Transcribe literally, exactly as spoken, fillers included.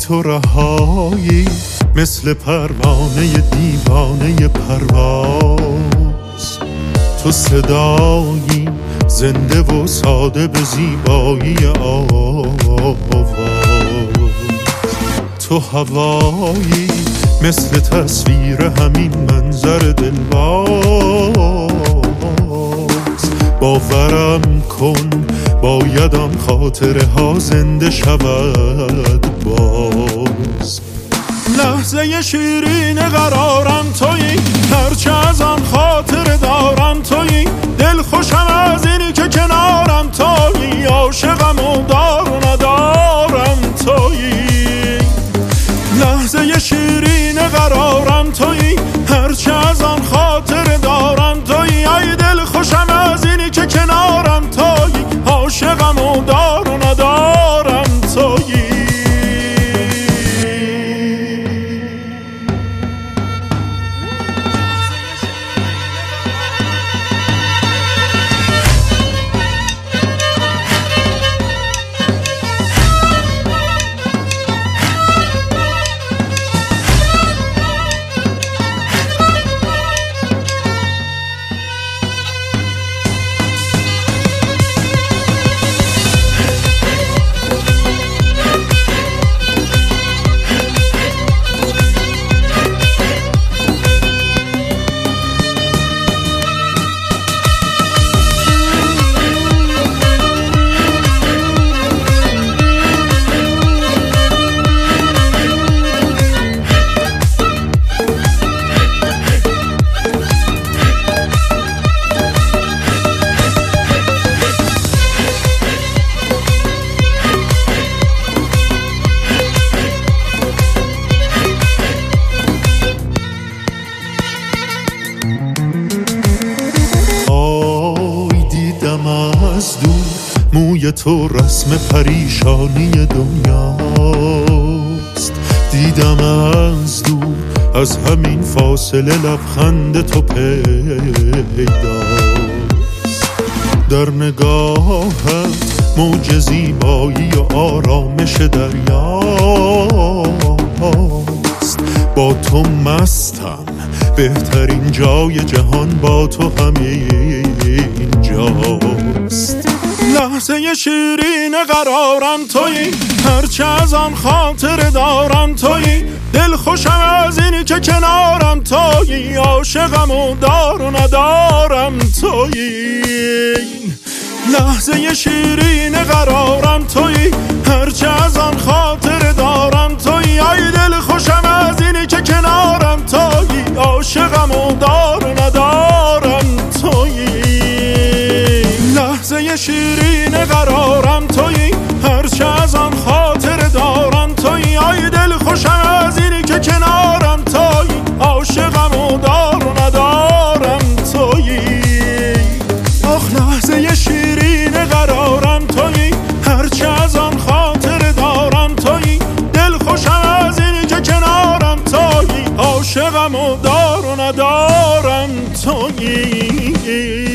تو رهایی، مثل پروانه دیوانه پرواز. تو صدایی زنده و ساده به زیبایی آواز. تو هوایی مثل تصویر همین منظر دلواز. باورم کن باید آن خاطره ها زنده شود باز. لحظه شیرین قرارم تویی، هرچه از آن خاطره دارم تویی. دل خوشم از اینی که کنارم تویی، عاشقم و دار و ندارم تویی. لحظه شیرین قرارم تویی، هرچه از آن خاطره دارم تویی. ای دل خوشم از اینی که کنارم تویی، عاشقم و دار و ندارم تویی. از دور موی تو رسم پریشانی دنیاست. دیدم از دور از همین فاصله لبخند تو پیداست. در نگاهت موج زیبایی و آرامش دریاست. با تو مستم، بهترین جای جهان با تو همین جاست. لحظه شیرین قرارم تویی، هرچه از آن خاطره دارم تویی. دل خوشم از اینی که کنارم تویی، عاشقم و دار و ندارم تویی. لحظه شیرین قرارم تویی، هرچه از آن خاطره دارم تویی. ای دل خوشم از اینی که کنارم تویی، عاشقم و دار و ندارم تویی. لحظه شیرین قرارم تویی، هرچه از آن خاطره دارم تویی. ای دل خوشم از اینی که کنارم تویی، عاشقم و دار و ندارم تویی. آخ لحظه شیرین قرارم تویی، هرچه از آن خاطره دارم تویی. دل خوشم از اینی که کنارم تویی، عاشقم و دار و ندارم تویی.